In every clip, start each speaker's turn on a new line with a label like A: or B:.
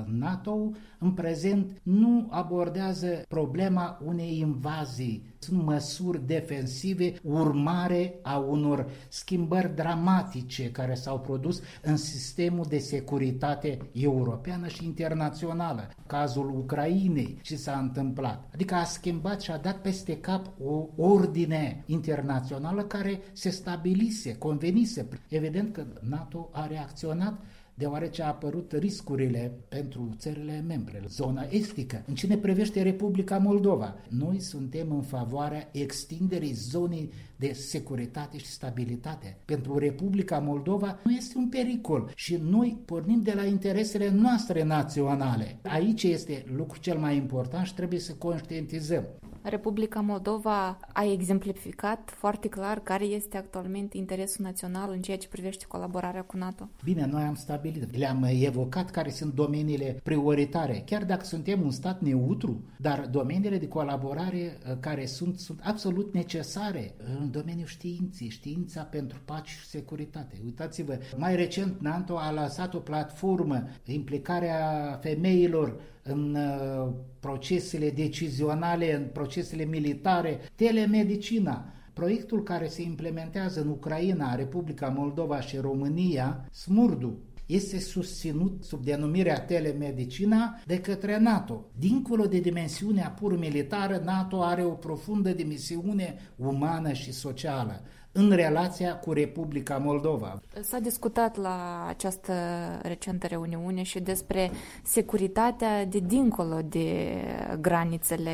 A: NATO în prezent nu abordează problema unei invazii. Sunt măsuri defensive urmare a unor schimbări dramatice care s-au produs în sistemul de securitate europeană și internațională. Cazul Ucrainei, ce s-a întâmplat. Adică a schimbat și a dat peste cap o ordine internațională care se stabilise, convenise. Evident că NATO a reacționat deoarece a apărut riscurile pentru țările membre, zona estică. În ce ne privește Republica Moldova, noi suntem în favoarea extinderii zonei de securitate și stabilitate. Pentru Republica Moldova nu este un pericol și noi pornim de la interesele noastre naționale. Aici este lucrul cel mai important și trebuie să conștientizăm.
B: Republica Moldova a exemplificat foarte clar care este actualmente interesul național în ceea ce privește colaborarea cu NATO.
A: Bine, noi am stabilit, le-am evocat care sunt domeniile prioritare, chiar dacă suntem un stat neutru, dar domeniile de colaborare care sunt absolut necesare în domeniul științei, știința pentru pace și securitate. Uitați-vă, mai recent NATO a lansat o platformă, implicarea femeilor în procesele decizionale, în procesele militare, telemedicina. Proiectul care se implementează în Ucraina, Republica Moldova și România, SMURDU, este susținut sub denumirea telemedicina de către NATO. Dincolo de dimensiunea pur militară, NATO are o profundă dimensiune umană și socială în relația cu Republica Moldova.
B: S-a discutat la această recentă reuniune și despre securitatea de dincolo de granițele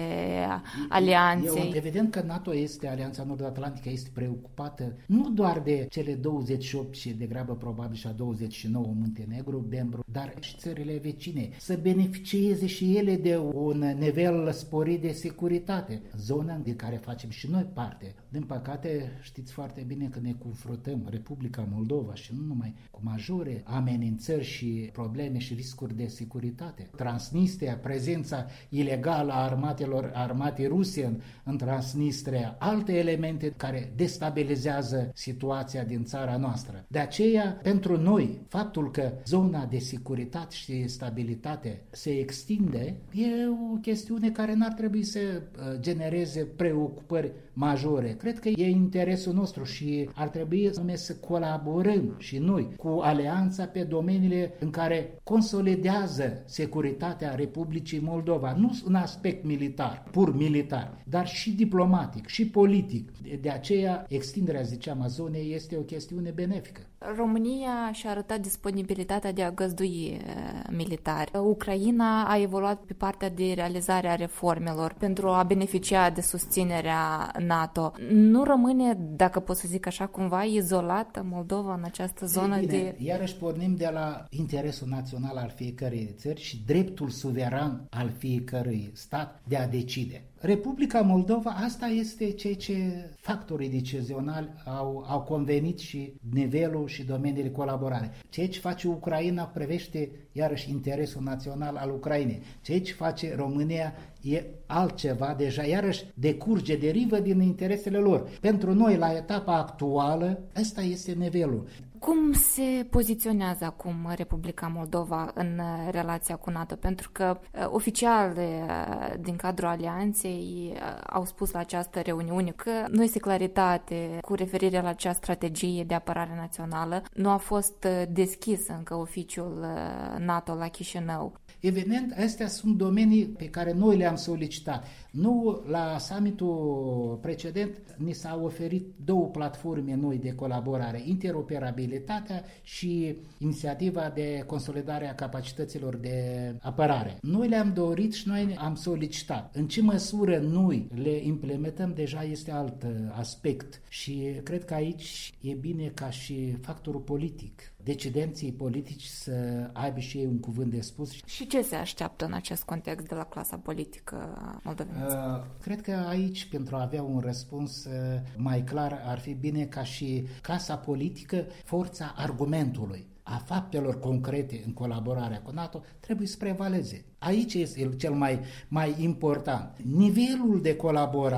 B: alianței.
A: Evident că NATO Alianța Nord-Atlantică este preocupată nu doar de cele 28 și degrabă probabil și a 29 Muntenegru, Bembru, dar și țările vecine, să beneficieze și ele de un nivel sporit de securitate, zona de care facem și noi parte. Din păcate, știți foarte bine că ne confruntăm, Republica Moldova și nu numai, cu majore amenințări și probleme și riscuri de securitate. Transnistria, prezența ilegală a armatei ruse în Transnistria, alte elemente care destabilizează situația din țara noastră. De aceea, pentru noi, faptul că zona de securitate și stabilitate se extinde e o chestiune care n-ar trebui să genereze preocupări majore. Cred că e interesul nostru și ar trebui să colaborăm și noi cu alianța pe domeniile în care consolidează securitatea Republicii Moldova, nu în aspect militar, pur militar, dar și diplomatic, și politic. De aceea, extinderea, ziceam, a zonei este o chestiune benefică.
B: România și-a arătat disponibilitatea de a găzdui militari. Ucraina a evoluat pe partea de realizare a reformelor pentru a beneficia de susținerea NATO. Nu rămâne, dacă pot să zic așa, cumva izolată Moldova în această zonă de...
A: Iarăși pornim de la interesul național al fiecărei țări și dreptul suveran al fiecărui stat de a decide. Republica Moldova, asta este ceea ce factorii decizionali au convenit și nivelul și domeniile de colaborare. Ceea ce face Ucraina privește iarăși interesul național al Ucrainei. Ceea ce face România e altceva, deja iarăși derivă din interesele lor. Pentru noi, la etapa actuală, ăsta este nivelul.
B: Cum se poziționează acum Republica Moldova în relația cu NATO? Pentru că oficiale din cadrul alianței au spus la această reuniune că nu este claritate cu referire la acea strategie de apărare națională. Nu a fost deschis încă oficiul NATO la Chișinău.
A: Evident, astea sunt domenii pe care noi le-am solicitat. Nu, la summitul precedent ni s-au oferit două platforme noi de colaborare, interoperabilitatea și inițiativa de consolidare a capacităților de apărare. Noi le-am dorit și noi am solicitat. În ce măsură noi le implementăm deja este alt aspect și cred că aici e bine ca și factorul politic, decidenții politici să aibă și ei un cuvânt de spus.
B: Și ce se așteaptă în acest context de la clasa politică moldovenească?
A: Cred că aici, pentru a avea un răspuns mai clar, ar fi bine ca și clasa politică, forța argumentului, a faptelor concrete în colaborarea cu NATO, trebuie să prevaleze. Aici este cel mai important. Nivelul de colaborare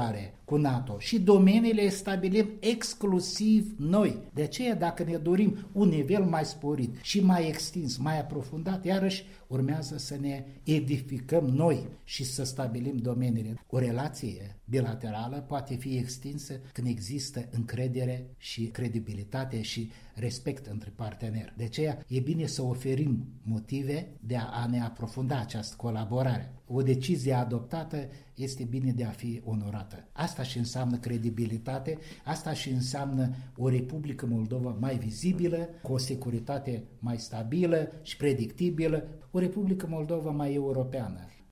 A: cu NATO și domeniile stabilim exclusiv noi. De aceea, dacă ne dorim un nivel mai sporit și mai extins, mai aprofundat, iarăși urmează să ne edificăm noi și să stabilim domeniile. O relație bilaterală poate fi extinsă când există încredere și credibilitate și respect între parteneri. De aceea e bine să oferim motive de a ne aprofunda această colaborare. O decizie adoptată este bine de a fi onorată. Asta și înseamnă credibilitate, asta și înseamnă o Republică Moldova mai vizibilă, cu o securitate mai stabilă și predictibilă, o Republică Moldova mai europeană.